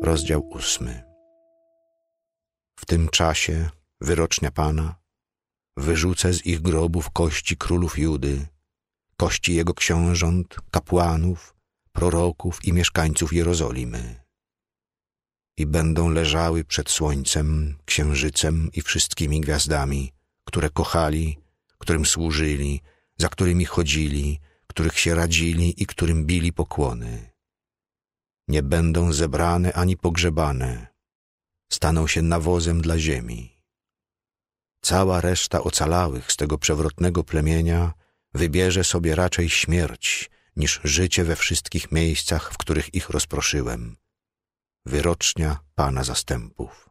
Rozdział 8. W tym czasie, wyrocznia Pana, wyrzucę z ich grobów kości królów Judy, kości jego książąt, kapłanów, proroków i mieszkańców Jerozolimy. I będą leżały przed słońcem, księżycem i wszystkimi gwiazdami, które kochali, którym służyli, za którymi chodzili, których się radzili i którym bili pokłony. Nie będą zebrane ani pogrzebane, staną się nawozem dla ziemi. Cała reszta ocalałych z tego przewrotnego plemienia wybierze sobie raczej śmierć, niż życie we wszystkich miejscach, w których ich rozproszyłem. Wyrocznia Pana zastępów.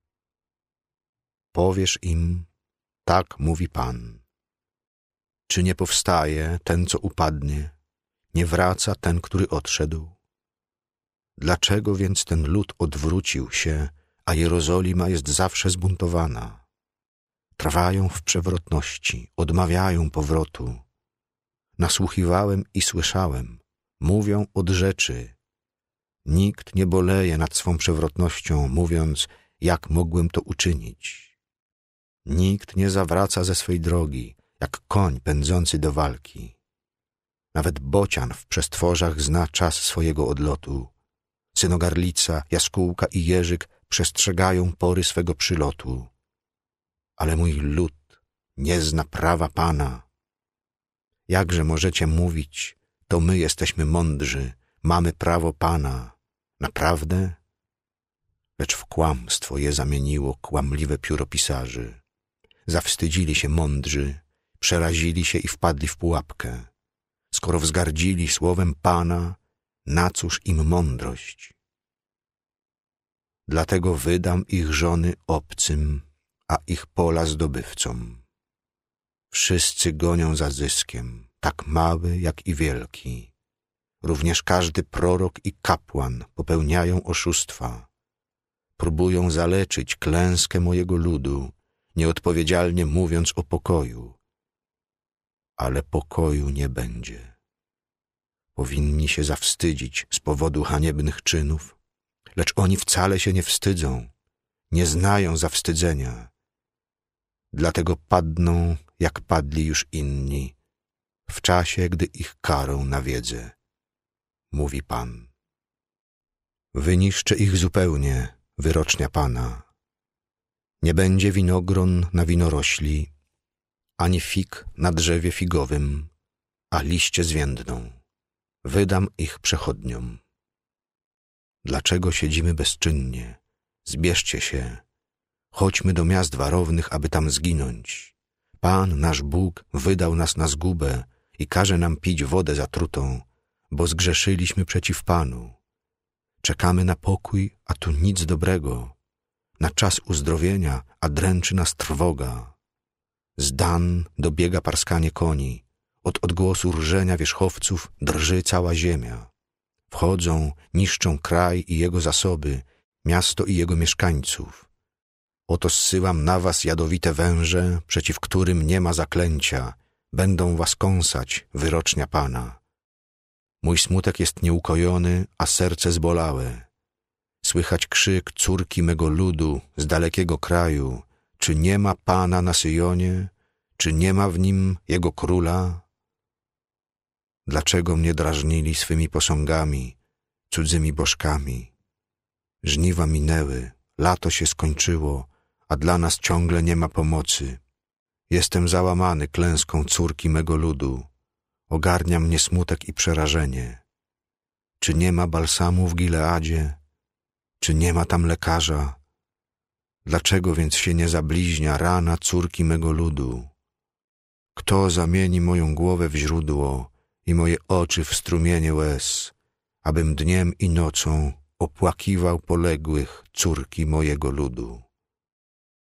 Powiesz im, tak mówi Pan. Czy nie powstaje ten, co upadnie, nie wraca ten, który odszedł? Dlaczego więc ten lud odwrócił się, a Jerozolima jest zawsze zbuntowana? Trwają w przewrotności, odmawiają powrotu. Nasłuchiwałem i słyszałem, mówią od rzeczy. Nikt nie boleje nad swą przewrotnością, mówiąc, jak mogłem to uczynić. Nikt nie zawraca ze swej drogi, jak koń pędzący do walki. Nawet bocian w przestworzach zna czas swojego odlotu. Synogarlica, jaskółka i jeżyk przestrzegają pory swego przylotu. Ale mój lud nie zna prawa Pana. Jakże możecie mówić, to my jesteśmy mądrzy, mamy prawo Pana. Naprawdę? Lecz w kłamstwo je zamieniło kłamliwe pióro pisarzy. Zawstydzili się mądrzy, przerazili się i wpadli w pułapkę. Skoro wzgardzili słowem Pana, na cóż im mądrość? Dlatego wydam ich żony obcym, a ich pola zdobywcom. Wszyscy gonią za zyskiem, tak mały jak i wielki. Również każdy prorok i kapłan popełniają oszustwa. Próbują zaleczyć klęskę mojego ludu, nieodpowiedzialnie mówiąc o pokoju. Ale pokoju nie będzie. Powinni się zawstydzić z powodu haniebnych czynów, lecz oni wcale się nie wstydzą, nie znają zawstydzenia. Dlatego padną, jak padli już inni, w czasie, gdy ich karą nawiedzę, mówi Pan. Wyniszczę ich zupełnie, wyrocznia Pana. Nie będzie winogron na winorośli, ani fig na drzewie figowym, a liście zwiędną. Wydam ich przechodniom. Dlaczego siedzimy bezczynnie? Zbierzcie się. Chodźmy do miast warownych, aby tam zginąć. Pan, nasz Bóg, wydał nas na zgubę i każe nam pić wodę zatrutą, bo zgrzeszyliśmy przeciw Panu. Czekamy na pokój, a tu nic dobrego. Na czas uzdrowienia, a dręczy nas trwoga. Z Dan dobiega parskanie koni. Od odgłosu rżenia wierzchowców drży cała ziemia. Wchodzą, niszczą kraj i jego zasoby, miasto i jego mieszkańców. Oto zsyłam na was jadowite węże, przeciw którym nie ma zaklęcia. Będą was kąsać, wyrocznia Pana. Mój smutek jest nieukojony, a serce zbolałe. Słychać krzyk córki mego ludu z dalekiego kraju. Czy nie ma Pana na Syjonie? Czy nie ma w nim Jego Króla? Dlaczego mnie drażnili swymi posągami, cudzymi bożkami? Żniwa minęły, lato się skończyło, a dla nas ciągle nie ma pomocy. Jestem załamany klęską córki mego ludu. Ogarnia mnie smutek i przerażenie. Czy nie ma balsamu w Gileadzie? Czy nie ma tam lekarza? Dlaczego więc się nie zabliźnia rana córki mego ludu? Kto zamieni moją głowę w źródło i moje oczy w strumienie łez, abym dniem i nocą opłakiwał poległych córki mojego ludu?